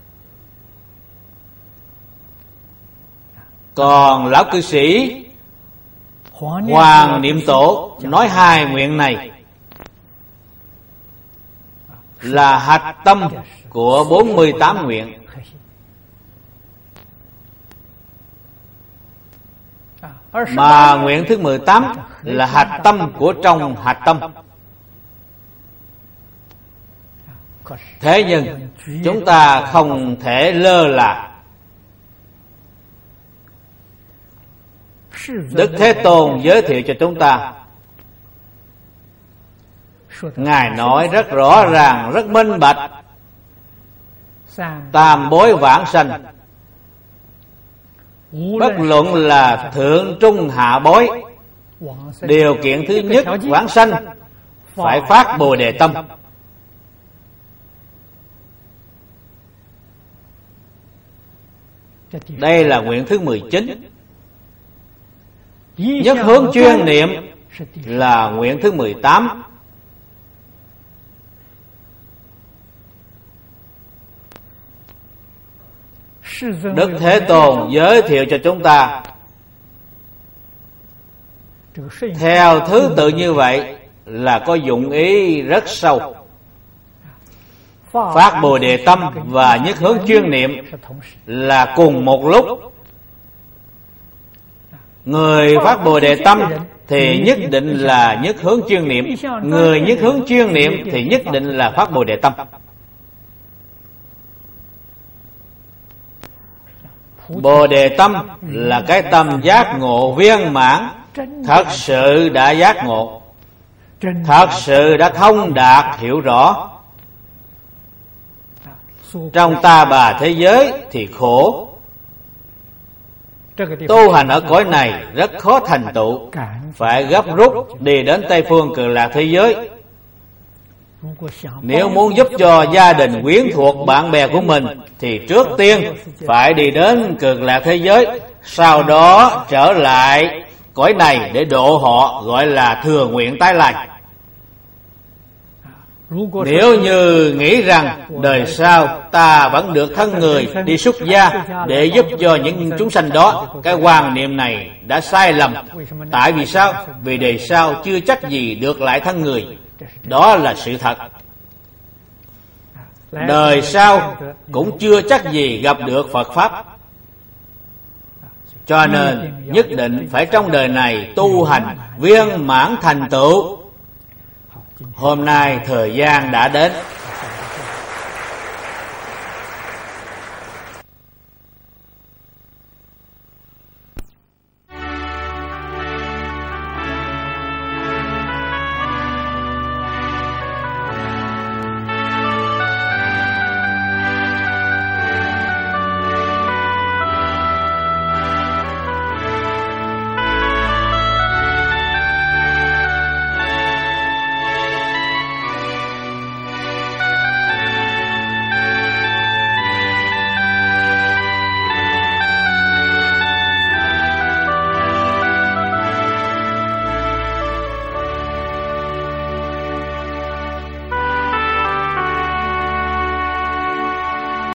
Còn lão cư sĩ Hoàng Niệm Tổ nói hai nguyện này là hạch tâm của bốn mươi tám nguyện. Mà nguyện thứ mười tám là hạch tâm của trong hạch tâm. Thế nhưng chúng ta không thể lơ là. Đức Thế Tôn giới thiệu cho chúng ta, Ngài nói rất rõ ràng, rất minh bạch: tam bối vãng sanh, bất luận là thượng trung hạ bối, điều kiện thứ nhất vãng sanh phải phát Bồ Đề tâm. Đây là nguyện thứ mười chín. Nhất hướng chuyên niệm là nguyện thứ mười tám. Đức Thế Tôn giới thiệu cho chúng ta theo thứ tự như vậy là có dụng ý rất sâu. Phát Bồ Đề tâm và nhất hướng chuyên niệm là cùng một lúc. Người phát Bồ Đề tâm thì nhất định là nhất hướng chuyên niệm, người nhất hướng chuyên niệm thì nhất định là phát Bồ Đề tâm. Bồ Đề tâm là cái tâm giác ngộ viên mãn, thật sự đã giác ngộ, thật sự đã thông đạt hiểu rõ. Trong ta bà thế giới thì khổ, tu hành ở cõi này rất khó thành tựu, phải gấp rút đi đến Tây Phương Cực Lạc thế giới. Nếu muốn giúp cho gia đình, quyến thuộc, bạn bè của mình thì trước tiên phải đi đến Cực Lạc thế giới, sau đó trở lại cõi này để độ họ, gọi là thừa nguyện tái lai. Nếu như nghĩ rằng đời sau ta vẫn được thân người đi xuất gia để giúp cho những chúng sanh đó, cái quan niệm này đã sai lầm. Tại vì sao? Vì đời sau chưa chắc gì được lại thân người. Đó là sự thật. Đời sau cũng chưa chắc gì gặp được Phật Pháp. Cho nên nhất định phải trong đời này tu hành viên mãn thành tựu. Hôm nay thời gian đã đến.